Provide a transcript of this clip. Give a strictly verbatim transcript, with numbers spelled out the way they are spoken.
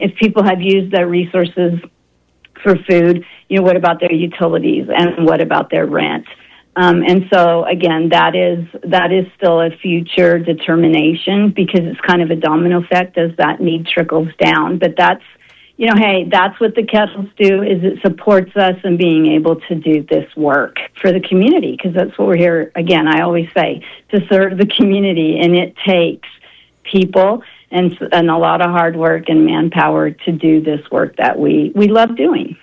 if people have used their resources for food, you know, what about their utilities and what about their rent? Um, and so, again, that is that is still a future determination because it's kind of a domino effect as that need trickles down. But that's, you know, hey, that's what the kettles do, is it supports us in being able to do this work for the community, because that's what we're here, again, I always say, to serve the community. And it takes people and, and a lot of hard work and manpower to do this work that we, we love doing.